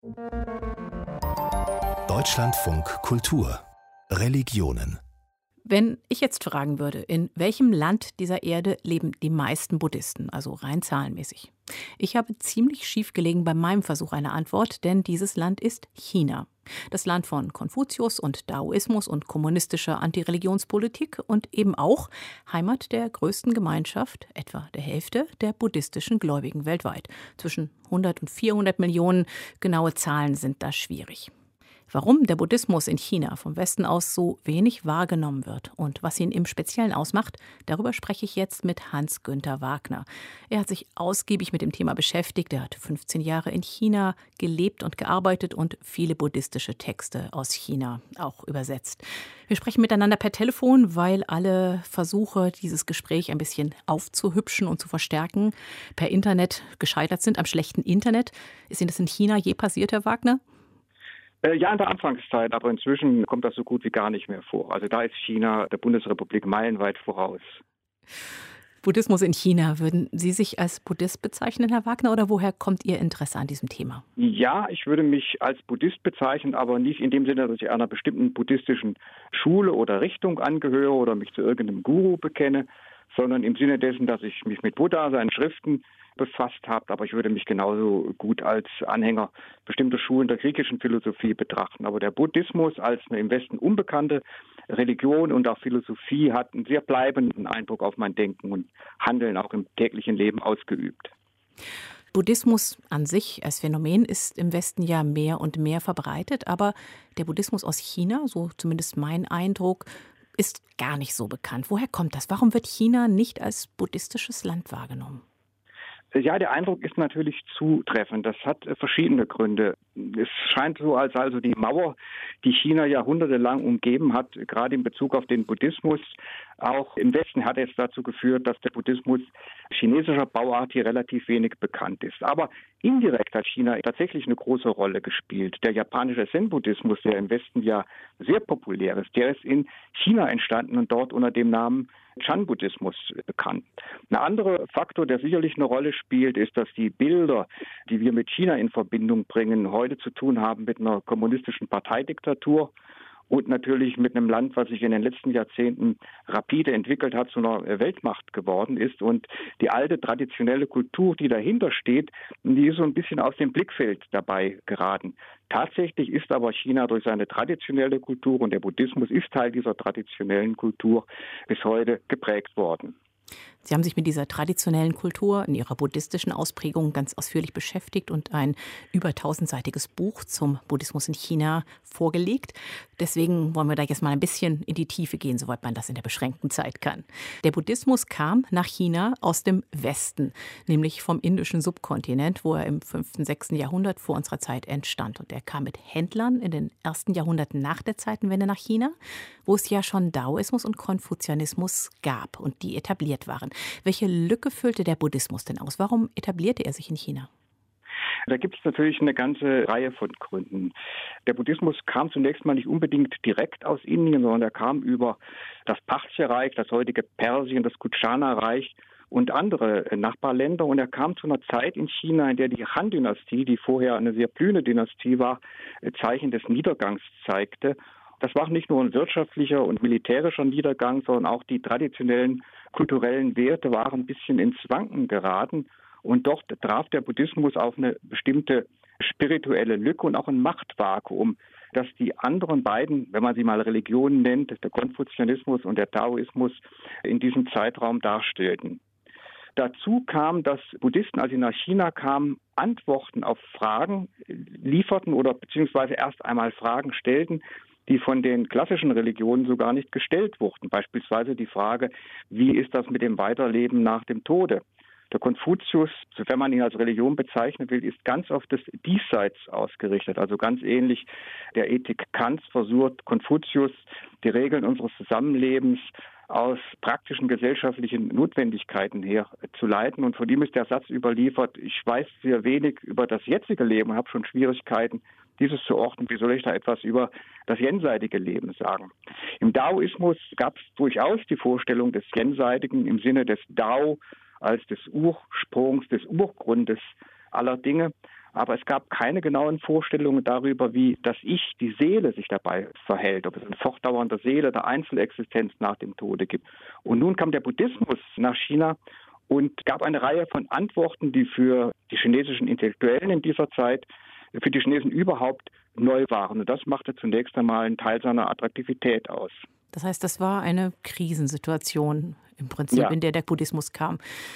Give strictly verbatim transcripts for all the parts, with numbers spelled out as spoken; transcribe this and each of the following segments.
Deutschlandfunk Kultur Religionen. Wenn ich jetzt fragen würde, in welchem Land dieser Erde leben die meisten Buddhisten, also rein zahlenmäßig? Ich habe ziemlich schief gelegen bei meinem Versuch einer Antwort, denn dieses Land ist China. Das Land von Konfuzius und Daoismus und kommunistischer Antireligionspolitik und eben auch Heimat der größten Gemeinschaft, etwa der Hälfte der buddhistischen Gläubigen weltweit. Zwischen hundert und vierhundert Millionen, genaue Zahlen sind da schwierig. Warum der Buddhismus in China vom Westen aus so wenig wahrgenommen wird und was ihn im Speziellen ausmacht, darüber spreche ich jetzt mit Hans-Günther Wagner. Er hat sich ausgiebig mit dem Thema beschäftigt. Er hat fünfzehn Jahre in China gelebt und gearbeitet und viele buddhistische Texte aus China auch übersetzt. Wir sprechen miteinander per Telefon, weil alle Versuche, dieses Gespräch ein bisschen aufzuhübschen und zu verstärken, per Internet gescheitert sind, am schlechten Internet. Ist Ihnen das in China je passiert, Herr Wagner? Ja, in der Anfangszeit, aber inzwischen kommt das so gut wie gar nicht mehr vor. Also da ist China der Bundesrepublik meilenweit voraus. Buddhismus in China, würden Sie sich als Buddhist bezeichnen, Herr Wagner, oder woher kommt Ihr Interesse an diesem Thema? Ja, ich würde mich als Buddhist bezeichnen, aber nicht in dem Sinne, dass ich einer bestimmten buddhistischen Schule oder Richtung angehöre oder mich zu irgendeinem Guru bekenne, sondern im Sinne dessen, dass ich mich mit Buddha, seinen Schriften befasst habe, aber ich würde mich genauso gut als Anhänger bestimmter Schulen der griechischen Philosophie betrachten. Aber der Buddhismus als eine im Westen unbekannte Religion und auch Philosophie hat einen sehr bleibenden Eindruck auf mein Denken und Handeln auch im täglichen Leben ausgeübt. Buddhismus an sich als Phänomen ist im Westen ja mehr und mehr verbreitet, aber der Buddhismus aus China, so zumindest mein Eindruck, ist gar nicht so bekannt. Woher kommt das? Warum wird China nicht als buddhistisches Land wahrgenommen? Ja, der Eindruck ist natürlich zutreffend. Das hat verschiedene Gründe. Es scheint so, als also die Mauer, die China jahrhundertelang umgeben hat, gerade in Bezug auf den Buddhismus, auch im Westen hat es dazu geführt, dass der Buddhismus chinesischer Bauart hier relativ wenig bekannt ist. Aber indirekt hat China tatsächlich eine große Rolle gespielt. Der japanische Zen-Buddhismus, der im Westen ja sehr populär ist, der ist in China entstanden und dort unter dem Namen Chan-Buddhismus bekannt. Ein anderer Faktor, der sicherlich eine Rolle spielt, ist, dass die Bilder, die wir mit China in Verbindung bringen, heute zu tun haben mit einer kommunistischen Parteidiktatur und natürlich mit einem Land, was sich in den letzten Jahrzehnten rapide entwickelt hat, zu einer Weltmacht geworden ist. Und die alte traditionelle Kultur, die dahinter steht, die ist so ein bisschen aus dem Blickfeld dabei geraten. Tatsächlich ist aber China durch seine traditionelle Kultur, und der Buddhismus ist Teil dieser traditionellen Kultur, bis heute geprägt worden. Sie haben sich mit dieser traditionellen Kultur in ihrer buddhistischen Ausprägung ganz ausführlich beschäftigt und ein über tausendseitiges Buch zum Buddhismus in China vorgelegt. Deswegen wollen wir da jetzt mal ein bisschen in die Tiefe gehen, soweit man das in der beschränkten Zeit kann. Der Buddhismus kam nach China aus dem Westen, nämlich vom indischen Subkontinent, wo er im fünften, sechsten Jahrhundert vor unserer Zeit entstand. Und er kam mit Händlern in den ersten Jahrhunderten nach der Zeitenwende nach China, wo es ja schon Daoismus und Konfuzianismus gab und die etabliert waren. Welche Lücke füllte der Buddhismus denn aus? Warum etablierte er sich in China? Da gibt es natürlich eine ganze Reihe von Gründen. Der Buddhismus kam zunächst mal nicht unbedingt direkt aus Indien, sondern er kam über das Parthia-Reich, das heutige Persien, das Kushana-Reich und andere Nachbarländer. Und er kam zu einer Zeit in China, in der die Han-Dynastie, die vorher eine sehr blühende Dynastie war, Zeichen des Niedergangs zeigte. Das war nicht nur ein wirtschaftlicher und militärischer Niedergang, sondern auch die traditionellen kulturellen Werte waren ein bisschen ins Wanken geraten. Und dort traf der Buddhismus auf eine bestimmte spirituelle Lücke und auch ein Machtvakuum, das die anderen beiden, wenn man sie mal Religionen nennt, der Konfuzianismus und der Daoismus, in diesem Zeitraum darstellten. Dazu kam, dass Buddhisten, als sie nach China kamen, Antworten auf Fragen lieferten oder beziehungsweise erst einmal Fragen stellten, die von den klassischen Religionen so gar nicht gestellt wurden. Beispielsweise die Frage, wie ist das mit dem Weiterleben nach dem Tode? Der Konfuzius, wenn man ihn als Religion bezeichnen will, ist ganz auf das Diesseits ausgerichtet. Also ganz ähnlich der Ethik Kants versucht Konfuzius die Regeln unseres Zusammenlebens aus praktischen gesellschaftlichen Notwendigkeiten her zu leiten. Und von ihm ist der Satz überliefert, ich weiß sehr wenig über das jetzige Leben und habe schon Schwierigkeiten, dieses zu orten. Wie soll ich da etwas über das jenseitige Leben sagen? Im Daoismus gab es durchaus die Vorstellung des Jenseitigen im Sinne des Dao als des Ursprungs, des Urgrundes aller Dinge. Aber es gab keine genauen Vorstellungen darüber, wie das Ich, die Seele sich dabei verhält, ob es eine fortdauernde Seele der Einzelexistenz nach dem Tode gibt. Und nun kam der Buddhismus nach China und gab eine Reihe von Antworten, die für die chinesischen Intellektuellen in dieser Zeit, für die Chinesen überhaupt neu waren. Und das machte zunächst einmal einen Teil seiner Attraktivität aus. Das heißt, das war eine Krisensituation im Prinzip, ja, in der der Buddhismus kam.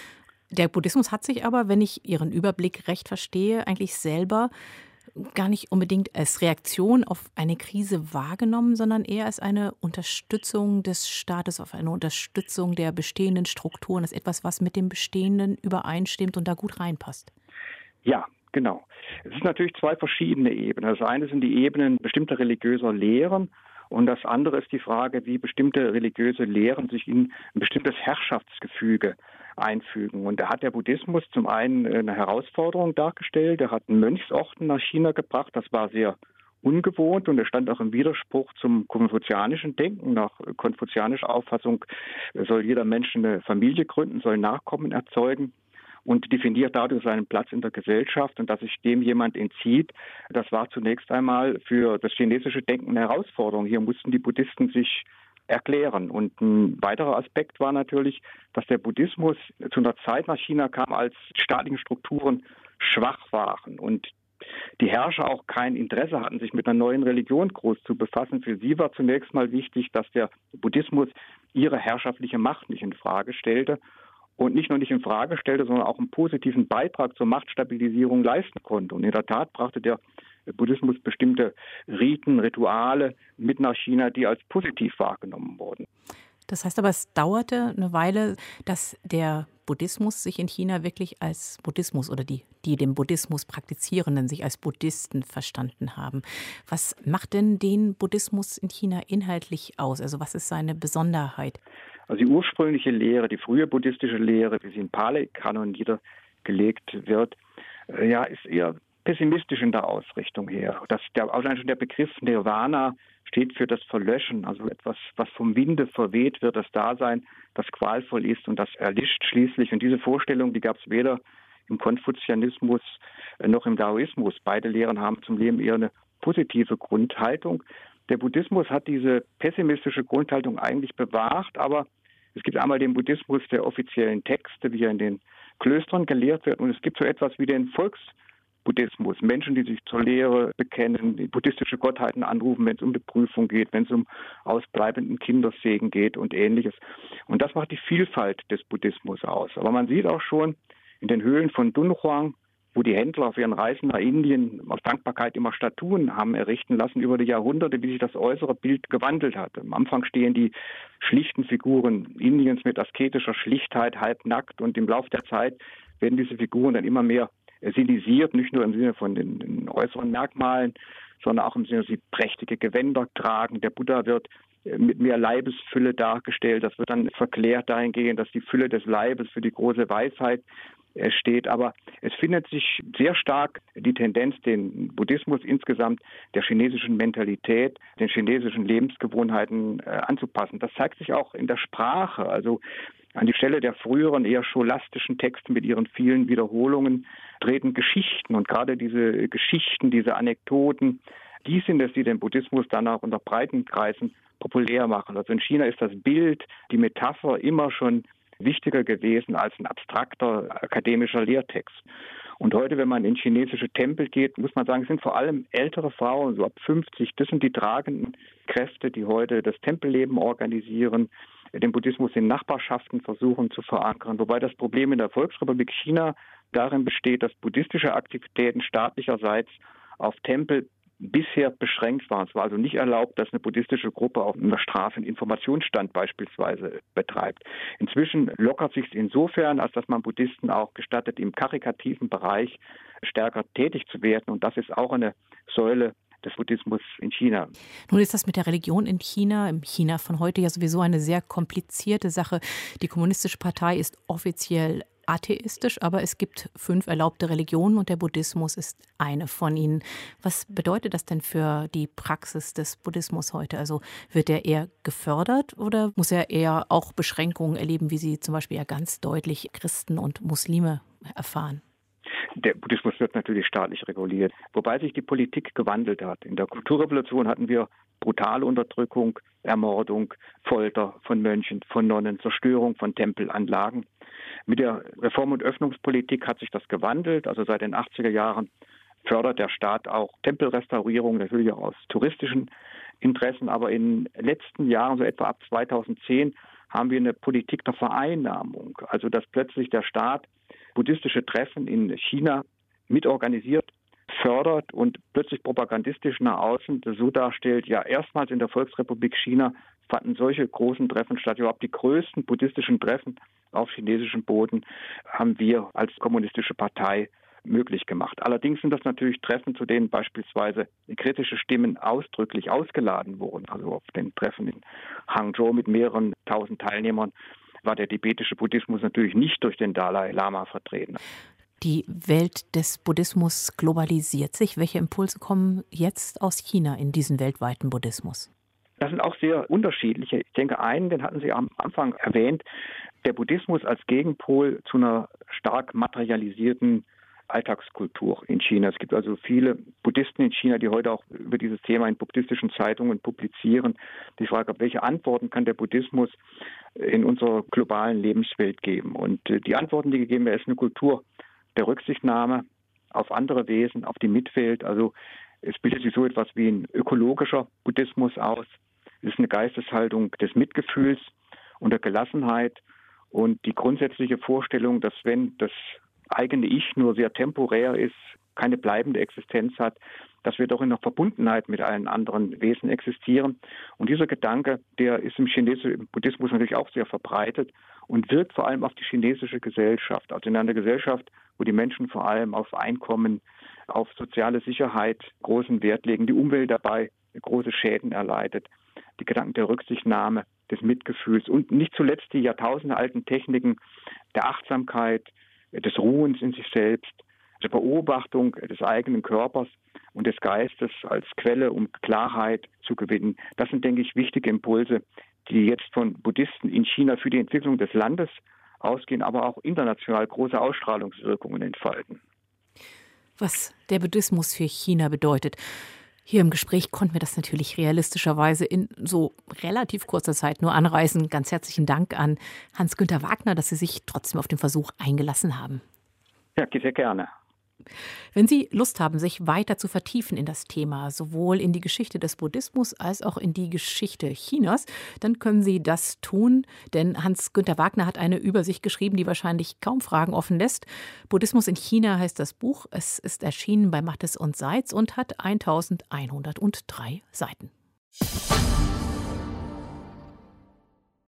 Der Buddhismus hat sich aber, wenn ich Ihren Überblick recht verstehe, eigentlich selber gar nicht unbedingt als Reaktion auf eine Krise wahrgenommen, sondern eher als eine Unterstützung des Staates, auf eine Unterstützung der bestehenden Strukturen. Das ist etwas, was mit dem Bestehenden übereinstimmt und da gut reinpasst. Ja, genau. Es sind natürlich zwei verschiedene Ebenen. Das eine sind die Ebenen bestimmter religiöser Lehren und das andere ist die Frage, wie bestimmte religiöse Lehren sich in ein bestimmtes Herrschaftsgefüge einfügen. Und da hat der Buddhismus zum einen eine Herausforderung dargestellt. Er hat einen Mönchsorden nach China gebracht. Das war sehr ungewohnt und er stand auch im Widerspruch zum konfuzianischen Denken. Nach konfuzianischer Auffassung soll jeder Mensch eine Familie gründen, soll Nachkommen erzeugen und definiert dadurch seinen Platz in der Gesellschaft. Und dass sich dem jemand entzieht, das war zunächst einmal für das chinesische Denken eine Herausforderung. Hier mussten die Buddhisten sich erklären. Und ein weiterer Aspekt war natürlich, dass der Buddhismus zu einer Zeit nach China kam, als staatliche Strukturen schwach waren und die Herrscher auch kein Interesse hatten, sich mit einer neuen Religion groß zu befassen. Für sie war zunächst mal wichtig, dass der Buddhismus ihre herrschaftliche Macht nicht in Frage stellte und nicht nur nicht in Frage stellte, sondern auch einen positiven Beitrag zur Machtstabilisierung leisten konnte. Und in der Tat brachte der Buddhismus bestimmte Riten, Rituale mit nach China, die als positiv wahrgenommen wurden. Das heißt aber, es dauerte eine Weile, dass der Buddhismus sich in China wirklich als Buddhismus oder die, die den Buddhismus praktizierenden sich als Buddhisten verstanden haben. Was macht denn den Buddhismus in China inhaltlich aus? Also was ist seine Besonderheit? Also die ursprüngliche Lehre, die frühe buddhistische Lehre, wie sie im Pali-Kanon niedergelegt wird, ja, ist eher pessimistisch in der Ausrichtung her. Das, der, allein schon der Begriff Nirvana steht für das Verlöschen, also etwas, was vom Winde verweht wird, das Dasein, das qualvoll ist und das erlischt schließlich. Und diese Vorstellung, die gab es weder im Konfuzianismus noch im Daoismus. Beide Lehren haben zum Leben eher eine positive Grundhaltung. Der Buddhismus hat diese pessimistische Grundhaltung eigentlich bewahrt, aber es gibt einmal den Buddhismus der offiziellen Texte, wie er in den Klöstern gelehrt wird, und es gibt so etwas wie den Volksbuddhismus. Menschen, die sich zur Lehre bekennen, die buddhistische Gottheiten anrufen, wenn es um die Prüfung geht, wenn es um ausbleibenden Kindersegen geht und Ähnliches. Und das macht die Vielfalt des Buddhismus aus. Aber man sieht auch schon in den Höhlen von Dunhuang, wo die Händler auf ihren Reisen nach Indien aus Dankbarkeit immer Statuen haben errichten lassen über die Jahrhunderte, wie sich das äußere Bild gewandelt hat. Am Anfang stehen die schlichten Figuren Indiens mit asketischer Schlichtheit halbnackt und im Laufe der Zeit werden diese Figuren dann immer mehr stilisiert, nicht nur im Sinne von den, den äußeren Merkmalen, sondern auch im Sinne, dass sie prächtige Gewänder tragen. Der Buddha wird mit mehr Leibesfülle dargestellt. Das wird dann verklärt dahingehend, dass die Fülle des Leibes für die große Weisheit steht. Aber es findet sich sehr stark die Tendenz, den Buddhismus insgesamt der chinesischen Mentalität, den chinesischen Lebensgewohnheiten äh, anzupassen. Das zeigt sich auch in der Sprache. Also an die Stelle der früheren, eher scholastischen Texte mit ihren vielen Wiederholungen treten Geschichten. Und gerade diese Geschichten, diese Anekdoten, die sind es, die den Buddhismus dann auch unter breiten Kreisen populär machen. Also in China ist das Bild, die Metapher immer schon wichtiger gewesen als ein abstrakter akademischer Lehrtext. Und heute, wenn man in chinesische Tempel geht, muss man sagen, es sind vor allem ältere Frauen, so ab fünfzig. Das sind die tragenden Kräfte, die heute das Tempelleben organisieren, den Buddhismus in Nachbarschaften versuchen zu verankern. Wobei das Problem in der Volksrepublik China darin besteht, dass buddhistische Aktivitäten staatlicherseits auf Tempel bisher beschränkt waren. Es war also nicht erlaubt, dass eine buddhistische Gruppe auf einer Straße einen Informationsstand beispielsweise betreibt. Inzwischen lockert sich es insofern, als dass man Buddhisten auch gestattet, im karikativen Bereich stärker tätig zu werden. Und das ist auch eine Säule des Buddhismus in China. Nun ist das mit der Religion in China, im China von heute ja sowieso eine sehr komplizierte Sache. Die Kommunistische Partei ist offiziell atheistisch, aber es gibt fünf erlaubte Religionen und der Buddhismus ist eine von ihnen. Was bedeutet das denn für die Praxis des Buddhismus heute? Also wird er eher gefördert oder muss er eher auch Beschränkungen erleben, wie sie zum Beispiel ja ganz deutlich Christen und Muslime erfahren? Der Buddhismus wird natürlich staatlich reguliert, wobei sich die Politik gewandelt hat. In der Kulturrevolution hatten wir brutale Unterdrückung, Ermordung, Folter von Mönchen, von Nonnen, Zerstörung von Tempelanlagen. Mit der Reform- und Öffnungspolitik hat sich das gewandelt. Also seit den achtziger Jahren fördert der Staat auch Tempelrestaurierung, natürlich auch aus touristischen Interessen. Aber in den letzten Jahren, so etwa ab zweitausendzehn, haben wir eine Politik der Vereinnahmung. Also dass plötzlich der Staat buddhistische Treffen in China mitorganisiert, fördert und plötzlich propagandistisch nach außen so darstellt, ja, erstmals in der Volksrepublik China fanden solche großen Treffen statt. Überhaupt die größten buddhistischen Treffen auf chinesischem Boden haben wir als kommunistische Partei möglich gemacht. Allerdings sind das natürlich Treffen, zu denen beispielsweise kritische Stimmen ausdrücklich ausgeladen wurden. Also auf den Treffen in Hangzhou mit mehreren tausend Teilnehmern war der tibetische Buddhismus natürlich nicht durch den Dalai Lama vertreten. Die Welt des Buddhismus globalisiert sich. Welche Impulse kommen jetzt aus China in diesen weltweiten Buddhismus? Das sind auch sehr unterschiedliche. Ich denke, einen, den hatten Sie am Anfang erwähnt, der Buddhismus als Gegenpol zu einer stark materialisierten Alltagskultur in China. Es gibt also viele Buddhisten in China, die heute auch über dieses Thema in buddhistischen Zeitungen publizieren. Die Frage, welche Antworten kann der Buddhismus in unserer globalen Lebenswelt geben? Und die Antworten, die gegeben werden, ist eine Kultur der Rücksichtnahme auf andere Wesen, auf die Mitwelt. Also es bildet sich so etwas wie ein ökologischer Buddhismus aus. Es ist eine Geisteshaltung des Mitgefühls und der Gelassenheit und die grundsätzliche Vorstellung, dass wenn das eigene Ich nur sehr temporär ist, keine bleibende Existenz hat, dass wir doch in der Verbundenheit mit allen anderen Wesen existieren. Und dieser Gedanke, der ist im chinesischen Buddhismus natürlich auch sehr verbreitet und wirkt vor allem auf die chinesische Gesellschaft. Also in einer Gesellschaft, wo die Menschen vor allem auf Einkommen, auf soziale Sicherheit großen Wert legen, die Umwelt dabei große Schäden erleidet, die Gedanken der Rücksichtnahme, des Mitgefühls und nicht zuletzt die jahrtausendealten Techniken der Achtsamkeit, des Ruhens in sich selbst, der Beobachtung des eigenen Körpers und des Geistes als Quelle, um Klarheit zu gewinnen. Das sind, denke ich, wichtige Impulse, die jetzt von Buddhisten in China für die Entwicklung des Landes ausgehen, aber auch international große Ausstrahlungswirkungen entfalten. Was der Buddhismus für China bedeutet. Hier im Gespräch konnten wir das natürlich realistischerweise in so relativ kurzer Zeit nur anreißen. Ganz herzlichen Dank an Hans-Günter Wagner, dass Sie sich trotzdem auf den Versuch eingelassen haben. Ja, sehr gerne. Wenn Sie Lust haben, sich weiter zu vertiefen in das Thema, sowohl in die Geschichte des Buddhismus als auch in die Geschichte Chinas, dann können Sie das tun, denn Hans-Günter Wagner hat eine Übersicht geschrieben, die wahrscheinlich kaum Fragen offen lässt. Buddhismus in China heißt das Buch. Es ist erschienen bei Mattes und Seitz und hat eintausendeinhundertdrei Seiten.